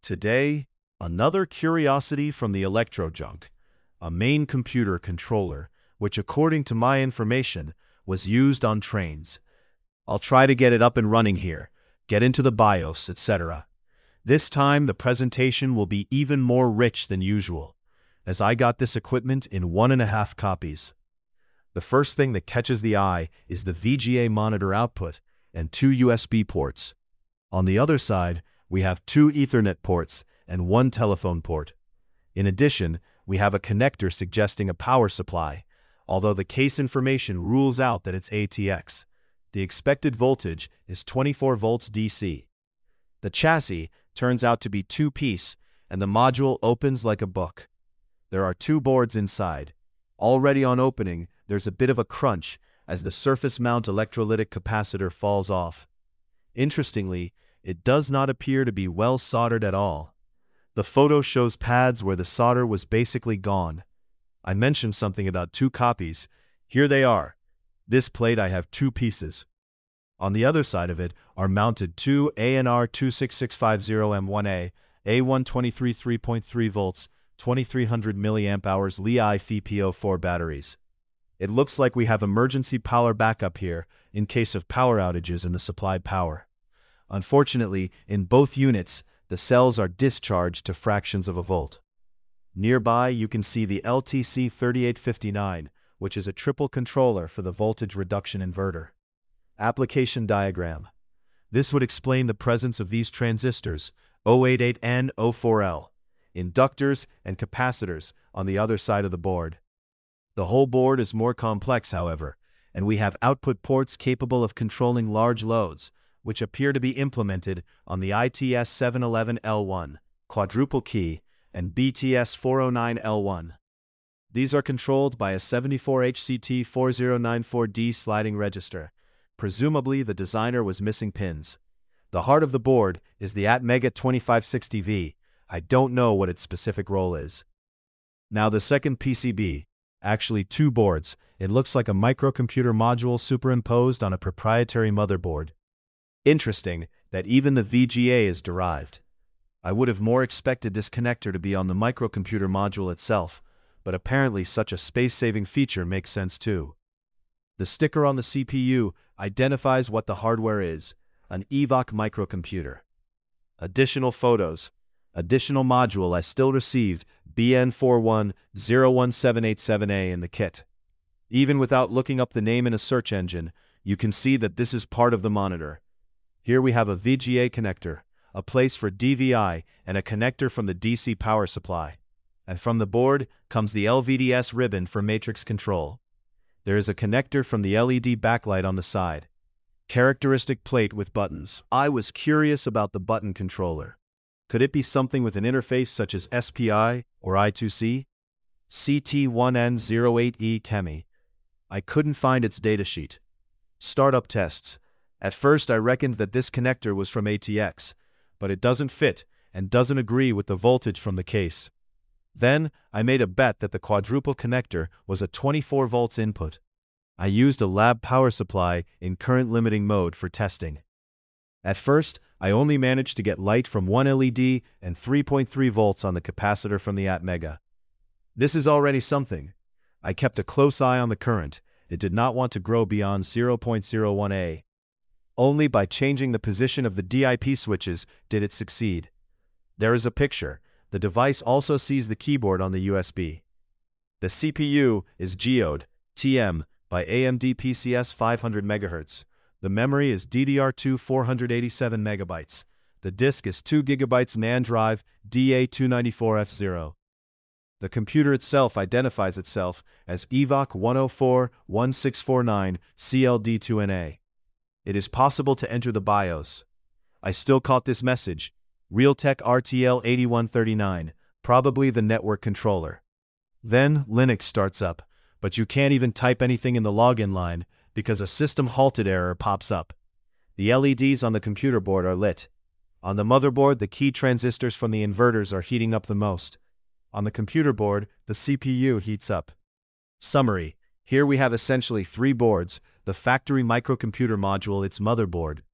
Today, another curiosity from the Electrojunk, a main computer controller, which according to my information, was used on trains. I'll try to get it up and running here, get into the BIOS, etc. This time the presentation will be even more rich than usual, as I got this equipment in 1.5 copies. The first thing that catches the eye is the VGA monitor output and 2 USB ports. On the other side, we have 2 Ethernet ports and 1 telephone port. In addition, we have a connector suggesting a power supply, although the case information rules out that it's ATX. The expected voltage is 24 volts DC. The chassis turns out to be 2-piece, and the module opens like a book. There are 2 boards inside. Already on opening, there's a bit of a crunch as the surface mount electrolytic capacitor falls off. Interestingly, it does not appear to be well soldered at all. The photo shows pads where the solder was basically gone. I mentioned something about 2 copies. Here they are. This plate I have 2 pieces. On the other side of it are mounted 2 ANR 26650M1A, A123 3.3 volts, 2300 mAh Li FePO4 batteries. It looks like we have emergency power backup here in case of power outages in the supplied power. Unfortunately, in both units, the cells are discharged to fractions of a volt. Nearby, you can see the LTC3859, which is a triple controller for the voltage reduction inverter. Application diagram. This would explain the presence of these transistors, 088N, 04L, inductors and capacitors on the other side of the board. The whole board is more complex, however, and we have output ports capable of controlling large loads, which appear to be implemented on the ITS711L1, quadruple key, and BTS409L1. These are controlled by a 74HCT4094D sliding register. Presumably, the designer was missing pins. The heart of the board is the Atmega 2560V. I don't know what its specific role is. Now the second PCB, actually 2 boards. It looks like a microcomputer module superimposed on a proprietary motherboard. Interesting that even the VGA is derived. I would have more expected this connector to be on the microcomputer module itself, but apparently such a space-saving feature makes sense too. The sticker on the CPU identifies what the hardware is, an EVOC microcomputer. Additional photos. Additional module I still received BN41017887A in the kit. Even without looking up the name in a search engine, you can see that this is part of the monitor. Here we have a VGA connector, a place for DVI, and a connector from the DC power supply. And from the board comes the LVDS ribbon for matrix control. There is a connector from the LED backlight on the side. Characteristic plate with buttons. I was curious about the button controller. Could it be something with an interface such as SPI or I2C? CT1N08E Chemi. I couldn't find its datasheet. Startup tests. At first I reckoned that this connector was from ATX, but it doesn't fit and doesn't agree with the voltage from the case. Then I made a bet that the quadruple connector was a 24 volts input. I used a lab power supply in current limiting mode for testing. At first, I only managed to get light from 1 LED and 3.3 volts on the capacitor from the Atmega. This is already something. I kept a close eye on the current. It did not want to grow beyond 0.01A. Only by changing the position of the DIP switches did it succeed. There is a picture. The device also sees the keyboard on the USB. The CPU is Geode TM by AMD PCS 500 MHz. The memory is DDR2 487 MB. The disk is 2 GB NAND drive DA294F0. The computer itself identifies itself as EVOC 1041649 CLD2NA. It is possible to enter the BIOS. I still caught this message, Realtek RTL 8139, probably the network controller. Then Linux starts up, but you can't even type anything in the login line because a system halted error pops up. The LEDs on the computer board are lit. On the motherboard, the key transistors from the inverters are heating up the most. On the computer board, the CPU heats up. Summary. Here we have essentially 3 boards, the factory microcomputer module, its motherboard,